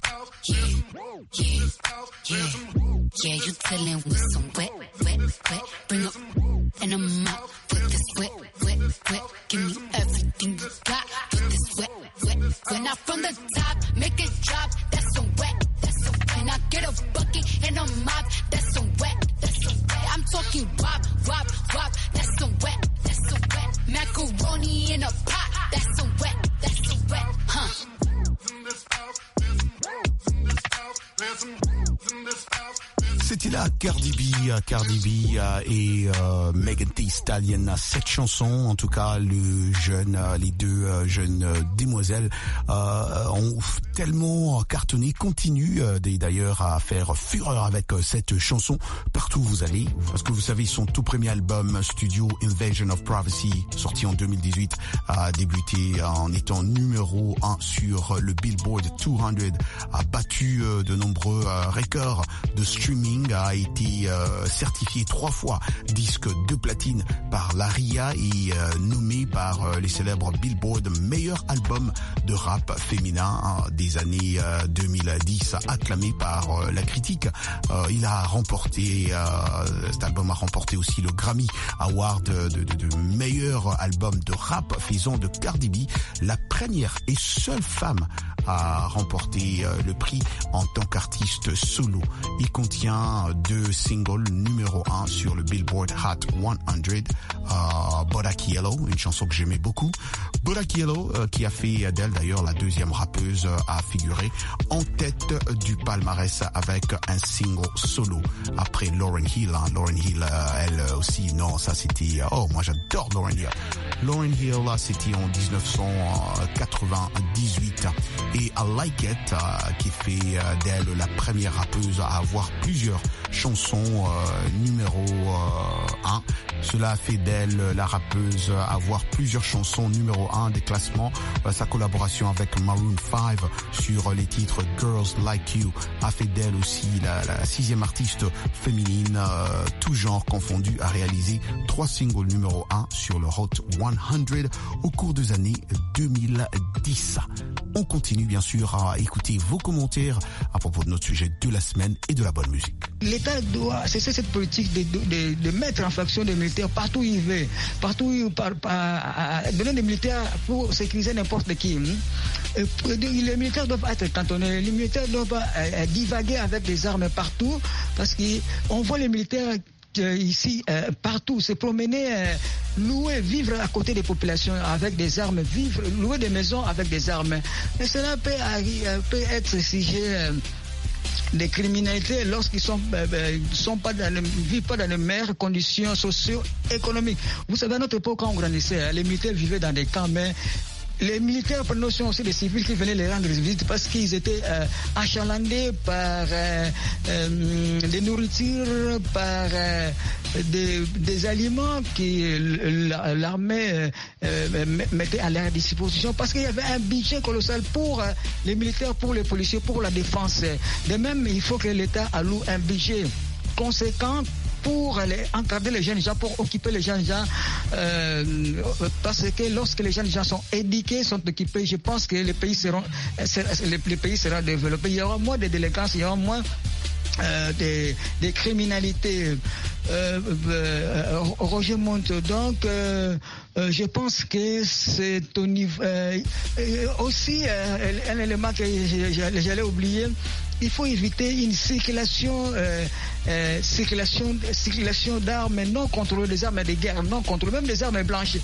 S16: Yeah, yeah, yeah, yeah, you dealing with some wet, wet, wet. Bring up and I'm out with this wet, wet, wet. Give me everything you got with this wet, wet, wet. Now from the top, make it drop. That's some wet, that's some wet. And I get a bucket and a mop. That's some wet, that's some wet. I'm talking wop, wop, wop. That's some wet, that's some wet. Macaroni in a pot. That's some wet, that's some wet, huh?
S1: C'était là Cardi B, Cardi B et euh, Megan Thee Stallion. Cette chanson, en tout cas, le jeune, les deux euh, jeunes euh, demoiselles euh, ont tellement cartonné, continuent euh, d'ailleurs à faire fureur avec euh, cette chanson partout où vous allez. Parce que vous savez, son tout premier album studio Invasion of Privacy, sorti en deux mille dix-huit, a débuté en étant numéro un sur le Billboard deux cents, a battu euh, de nombreux euh, records de streaming, a été euh, certifié trois fois disque de platine par la R I A et euh, nommé par euh, les célèbres Billboard meilleur album de rap féminin hein, des années euh, deux mille dix, acclamé par euh, la critique. Euh, il a remporté, euh, cet album a remporté aussi le Grammy Award de, de, de meilleur album de rap, faisant de Cardi B la première et seule femme à remporter euh, le prix en tant qu'artiste solo. Il contient deux singles numéro un sur le Billboard Hot cent, euh, Bodak Yellow, une chanson que j'aimais beaucoup. Bodak Yellow euh, qui a fait d'elle d'ailleurs la deuxième rappeuse euh, à figurer en tête du palmarès avec un single solo après Lauryn Hill. Hein. Lauryn Hill, euh, elle aussi, non, ça c'était, oh moi j'adore Lauryn Hill. Lauryn Hill, là c'était en dix-neuf cent quatre-vingt-dix-huit et I Like It euh, qui fait euh, d'elle la première rappeuse à avoir plusieurs chansons euh, numéro euh, un. Cela a fait d'elle la rappeuse à avoir plusieurs chansons numéro un des classements. Euh, sa collaboration avec Maroon cinq sur les titres Girls Like You a fait d'elle aussi la, la sixième artiste féminine, euh, tout genre confondu, à réaliser trois singles numéro un sur le Hot cent au cours des années deux mille dix. On continue bien sûr à écouter vos commentaires à propos de notre sujet de la semaine et de la bonne musique.
S9: L'État doit cesser cette politique de, de, de mettre en fonction des militaires partout où il veut, partout où il par, par, donner des militaires pour sécuriser n'importe qui. Les militaires doivent être cantonnés, les militaires doivent euh, divaguer avec des armes partout, parce qu'on voit les militaires ici, euh, partout, se promener, euh, louer, vivre à côté des populations avec des armes, vivre, louer des maisons avec des armes. Et cela peut, euh, peut être sujet euh, des criminalités lorsqu'ils sont, euh, sont pas dans le, vivent pas dans les meilleures conditions socio-économiques. Vous savez, à notre époque, quand on grandissait, les militaires vivaient dans des camps, mais les militaires prenaient aussi des civils qui venaient les rendre visite parce qu'ils étaient euh, achalandés par euh, euh, des nourritures, par euh, des, des aliments que l'armée euh, mettait à leur disposition, parce qu'il y avait un budget colossal pour euh, les militaires, pour les policiers, pour la défense. De même, il faut que l'État alloue un budget conséquent pour les, encadrer les jeunes gens, pour occuper les jeunes gens, euh, parce que lorsque les jeunes gens sont éduqués, sont occupés, je pense que les pays seront, les, les pays seront développés. Il y aura moins de délinquance, il y aura moins euh, de, de criminalité. Euh, euh, Roger monte donc euh, euh, je pense que c'est au niveau euh, aussi euh, un élément que j'allais oublier. Il faut éviter une circulation, euh, euh, circulation, circulation d'armes non contrôlées, des armes de guerre non contrôlées, même des armes blanches.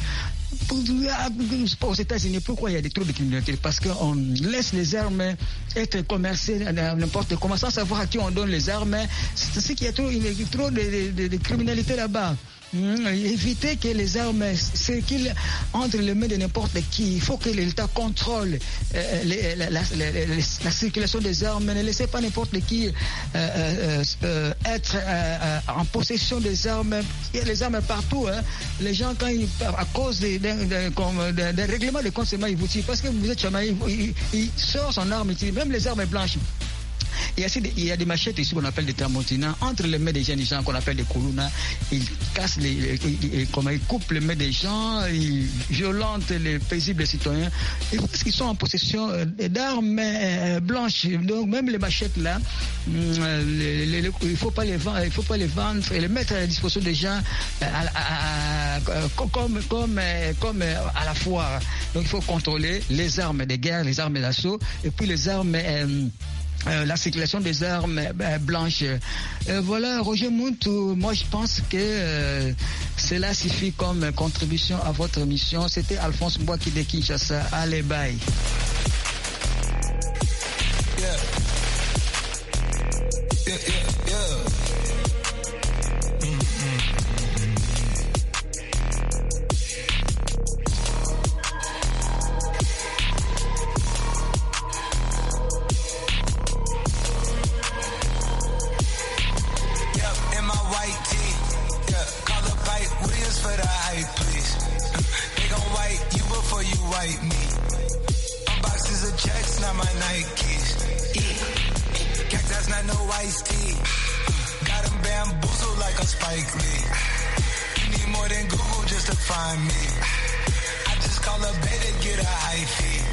S9: Aux États-Unis, pourquoi il y a des trop de criminalité? Parce qu'on laisse les armes être commercées n'importe comment, sans savoir à qui on donne les armes. C'est ce qu'il y a trop, il y a trop de, de, de criminalité là-bas. Mmh, éviter que les armes circulent entre les mains de n'importe qui. Il faut que l'État contrôle euh, les, la, la, la, la, la circulation des armes. Ne laissez pas n'importe qui euh, euh, euh, être euh, en possession des armes. Il y a les armes partout. Hein. Les gens, quand ils, à cause des de, de, de, de règlements de compte, ils vous tuent. Parce que vous êtes chamaillé, il, il, il sort son arme, il tue. Même les armes blanches. Il y a, aussi des, il y a des machettes ici qu'on appelle des tramontina. Entre les mains des gens, des gens qu'on appelle des coluna, ils cassent les, ils, ils, comment, ils coupent les mains des gens, ils violentent les paisibles citoyens. Et parce qu'ils sont en possession d'armes euh, blanches. Donc même les machettes là, euh, les, les, les, il faut pas les vendre, il faut pas les vendre et les mettre à la disposition des gens euh, à, à, à, comme comme comme à la foire. Donc il faut contrôler les armes de guerre, les armes d'assaut et puis les armes euh, Euh, la circulation des armes euh, blanches. Euh, voilà, Roger Muntu, moi je pense que euh, cela suffit comme contribution à votre mission. C'était Alphonse Mbouaki de Kinshasa. Allez, bye.
S8: Yeah. Yeah, yeah, yeah. Mm-hmm. For the hype, please. They gon' wipe you before you wipe me. Boxes of checks, not my Nikes. Yeah. Cactus, not no iced tea. Got them bamboozled like a Spike Lee. You need more than Google just to find me. I just call a beta, get a high fee.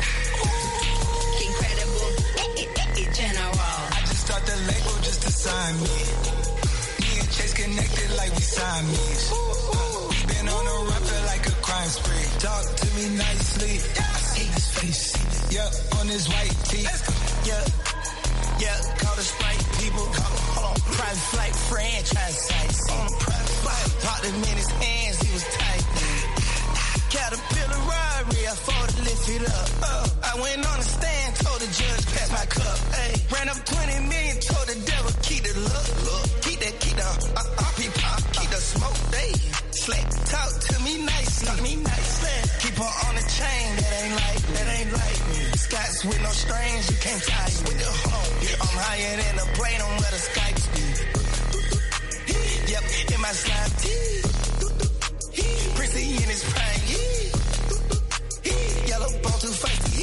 S2: Incredible, general.
S8: I just start the label just to sign me. Me and Chase connected like we Siamese. Been on a run, feel like a crime spree. Talk to me nicely. Yeah. I see his face. Yeah, on his white tee. Yeah, yeah. Call the Sprite people. Call him, hold on. Private flight franchise sites. On a private flight. Popped him in his hands, he was tight. Caterpillar robbery, I fought to lift it up. Uh, I went on the stand, told the judge, pass my cup. Hey, ran up twenty million, told the devil, keep the look, look. Keep that, keep the, uh, uh, pop, keep the smoke, they. Slick, talk to me nicely, talk me nicely. Keep her on the chain, that ain't like, that ain't like me. Scots with no strings, you can't tie me. With the home, yeah, I'm higher than a plane on where the Skypes be. Yep, in my slime tee. Prissy in his prime, yeah. Yellow bone too feisty,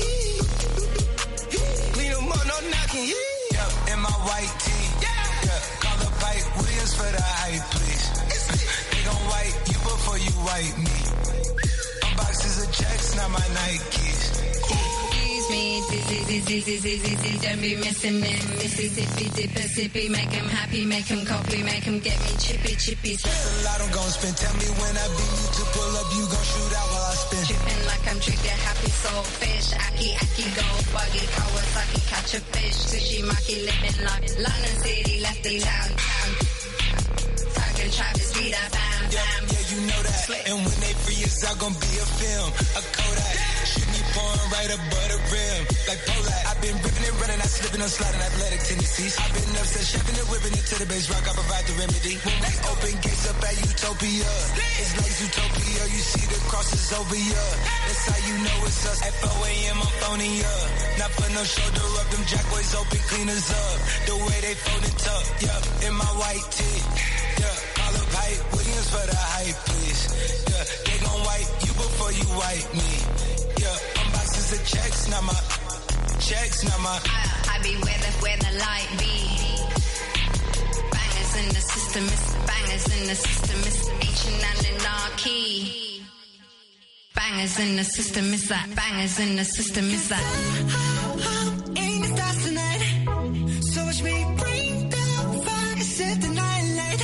S8: yeah. Clean them up, no knocking, yeah. Yep, in my white tee, yeah. Yeah, call up Pipe Williams for the hype, please. They gon' wipe you before you wipe me. Boxes of checks, not my Nikes.
S2: Excuse me, dizzy, dizzy, dizzy, dizzy, don't be missing me. Mississippi, dipper, sippy, make him happy, make him copy, make him get me chippy, chippy.
S8: That's a lot I'm gon' spend. Tell me when I beat you to pull up, you gon' shoot out while I spin.
S2: Trippin' like I'm trigger happy, soul fish, aki, aki, go, buggy, Kawasaki, catch a fish, sushi, maki, living like London City, left the town, town. Talking Travis, be that bam, bam.
S8: Yeah, yeah, you know that. And when they free, it's all gon' be a film, a Kodak. Shoot me pouring right above the rim, like Polak. I've been ripping and running, I slipping on sliding, athletic tendencies. I've been upset, chefing and whipping it to the base rock, I provide the remedy. When we open gates up at Utopia, it's like Utopia, you see the crosses over ya. That's how you know it's us. At four a.m. I'm phoning ya. Not for no shoulder up, them jackboys open cleaners up. The way they fold it up, yeah, in my white tee. Yeah, call up Hype Williams for the hype, please. Yeah, they gon' wipe you before you wipe me. Yeah, unboxes of checks, not my checks, not my.
S2: I, I be where the where the light be. Bangers in the system, it's bangers in the system, it's H and anarchy. Bangers in the system, it's that bangers in the system, it's that.
S5: Ain't the stars tonight, so watch me bring the fire, set the night light.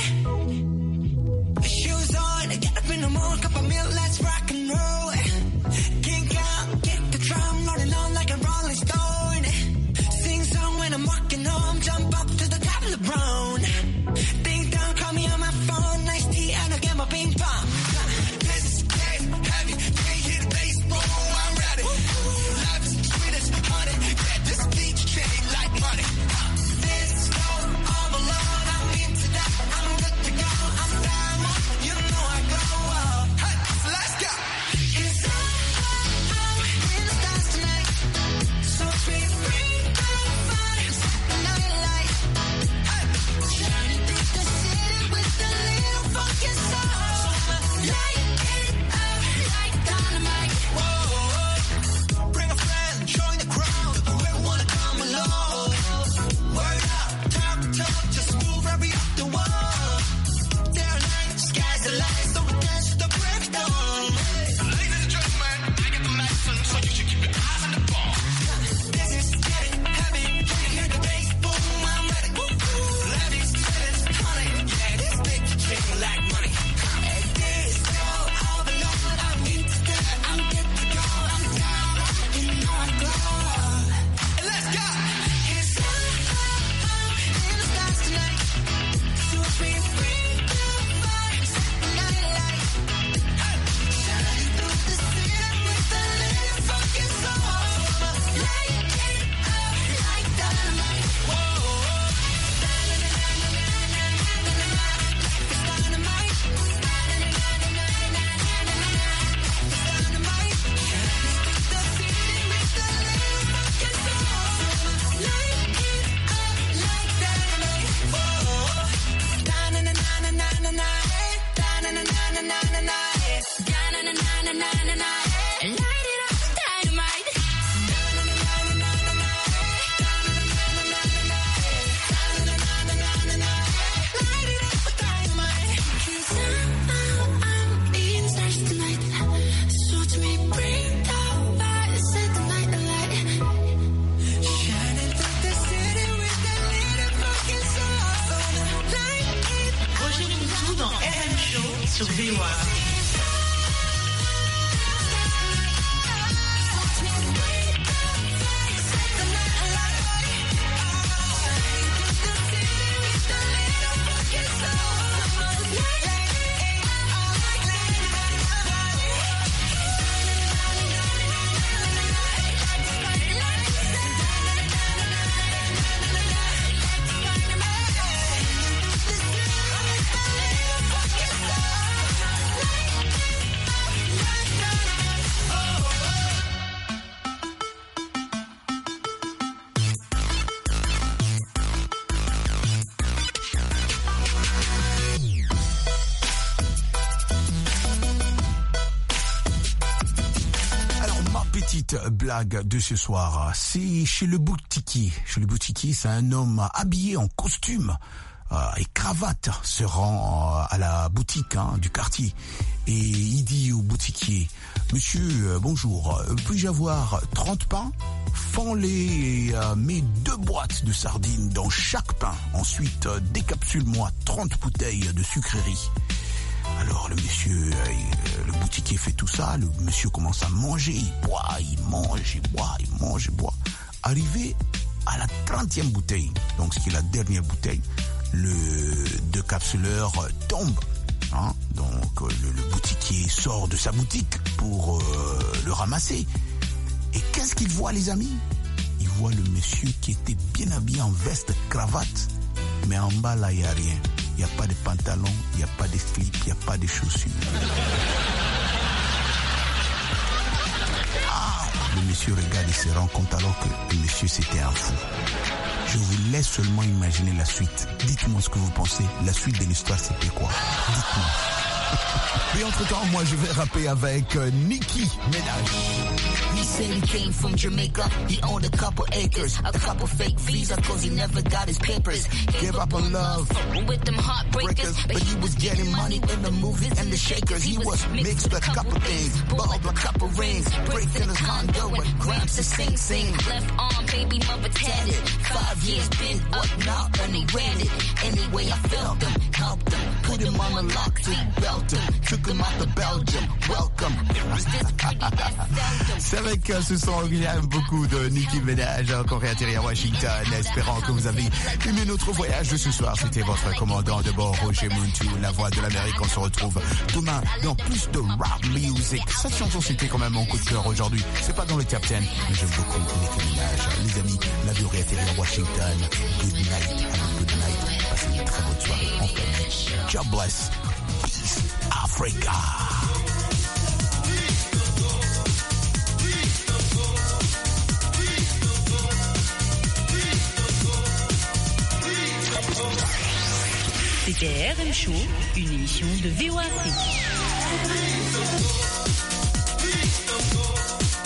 S5: Shoes on, get up in the morning, cup of milk, let's rock and roll. Kick out, get the drum, rolling on like a rolling stone. Sing song when I'm walking home, jump up to the top of the brown. Ding dong, call me on my phone, nice tea, and I'll get my ping pong. This is great, heavy, can't hit the bass, boom, I'm ready. Life is sweet as honey,
S11: sur V O A.
S1: Blague de ce soir, c'est chez le boutiquier. Chez le boutiquier, c'est un homme habillé en costume euh, et cravate se rend euh, à la boutique hein, du quartier et il dit au boutiquier: Monsieur, euh, bonjour, euh, puis-je avoir trente pains? Fends-les et euh, mets deux boîtes de sardines dans chaque pain. Ensuite, euh, décapsule-moi trente bouteilles de sucrerie. Alors le monsieur, euh, le boutiquier fait tout ça, le monsieur commence à manger, il boit, il mange, il boit, il mange, il boit. Arrivé à la trentième bouteille, donc ce qui est la dernière bouteille, le décapsuleur tombe. Hein, donc le, le boutiquier sort de sa boutique pour euh, le ramasser. Et qu'est-ce qu'il voit, les amis? Il voit le monsieur qui était bien habillé en veste, cravate, mais en bas là, il n'y a rien. Il n'y a pas de pantalon, il n'y a pas de slip, il n'y a pas de chaussures. Ah, le monsieur regarde et se rend compte alors que le monsieur c'était un fou. Je vous laisse seulement imaginer la suite. Dites-moi ce que vous pensez. La suite de l'histoire, c'était quoi? Dites-moi. Et entre-temps, moi, je vais rapper avec euh, Nicki Minaj.
S18: He said he came from Jamaica. He owned a couple acres, a couple fake visa, cause he never got his papers.
S1: Give up on love
S18: with them heartbreakers, but he was getting money in the movies and the shakers. He was mixed a couple things, bought a couple rings, breaks in his condo and grams to sing sing. Left arm, baby mother tatted. Five years been up now and he ran it. Anyway, I felt him, helped him, put him on a lock to belt him, took him out to Belgium. Welcome.
S1: C'est avec ce son que j'aime beaucoup de Nicki Minaj qu'on réatterrit à Washington, espérant que vous avez aimé notre voyage de ce soir. C'était votre commandant de bord, Roger Muntu, la voix de l'Amérique. On se retrouve demain dans plus de rap music. Cette chanson, c'était quand même mon coup de cœur aujourd'hui. C'est pas dans le top dix, mais j'aime beaucoup Nicki Minaj. Les amis, l'avion réatterrit à Washington. Good night, good night. Passez une très bonne soirée en famille. God bless. Peace, Africa.
S6: C'était R M Show, une émission de V O A Afrique.